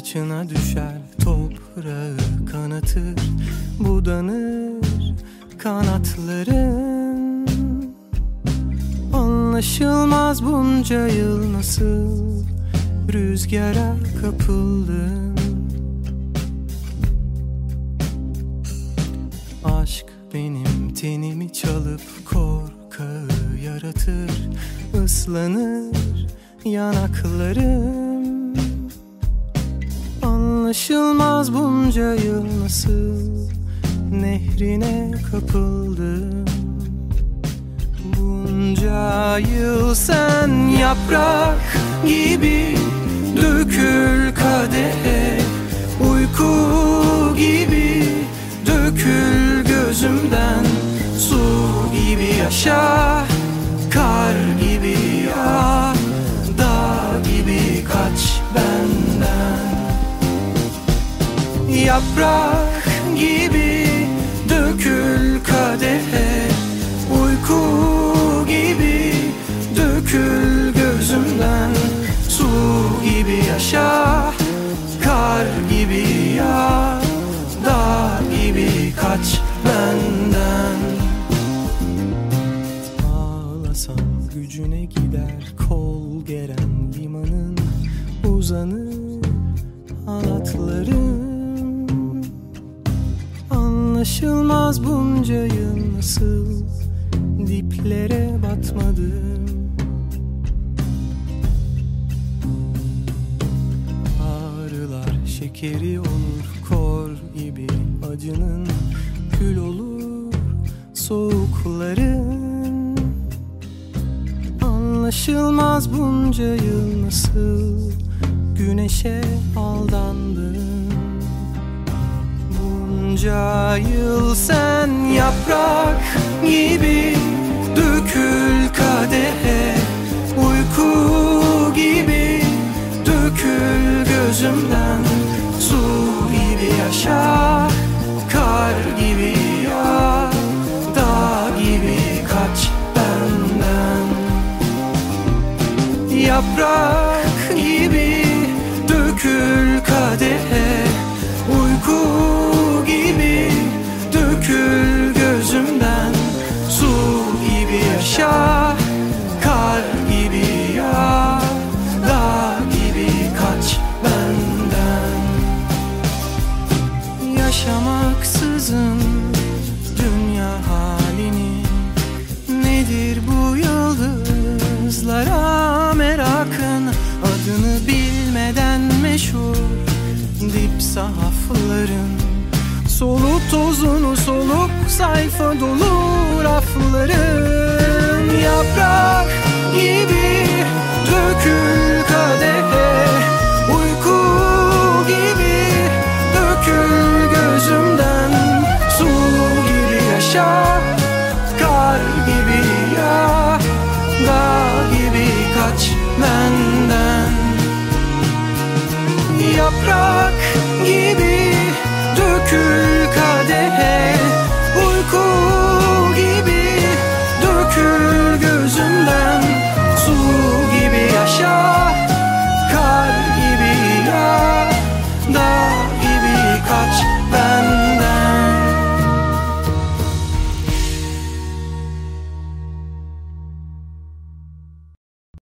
saçına düşer, toprağı kanatır, budanır kanatların. Anlaşılmaz bunca yıl nasıl rüzgara kapıldım. Aşk benim tenimi çalıp korkağı yaratır, ıslanır yanaklarım. Anlaşılmaz bunca yıl nasıl nehrine kapıldım. Bunca yıl sen yaprak gibi dökül kadehe, uyku gibi dökül gözümden, su gibi yaşa, kar gibi yağ, dağ gibi kaç benden. Yaprak gibi dökül kadehe, uyku gibi dökül gözümden, su gibi yaşa, kar gibi yağ, dağ gibi kaç benden. Ağlasam gücüne gider, kol geren limanın uzanır halatlarım. Anlaşılmaz bunca yıl nasıl diplere batmadım. Ağrılar şekeri olur, kor gibi acının kül olur soğukların. Anlaşılmaz bunca yıl nasıl güneşe aldandım. Bunca yıl sen yaprak gibi dökül kadehe, uyku gibi dökül gözümden, su gibi yaşa, kar gibi yağ, dağ gibi kaç benden. Yaprak gibi dökül kadehe, uyku gibi dökül gözümden, su gibi yaşa, kar gibi yağ, dağ gibi kaç benden. Yaşamaksızın dünya halini, nedir bu yıldızlara merakın, adını bilmeden meşhur dip sahafların, soluk tozunu soluk sayfa dolu rafların. Yaprak gibi dökül kadehe, uyku gibi dökül gözümden, su gibi yaşa, kar gibi yağ, dağ gibi kaç benden. Yaprak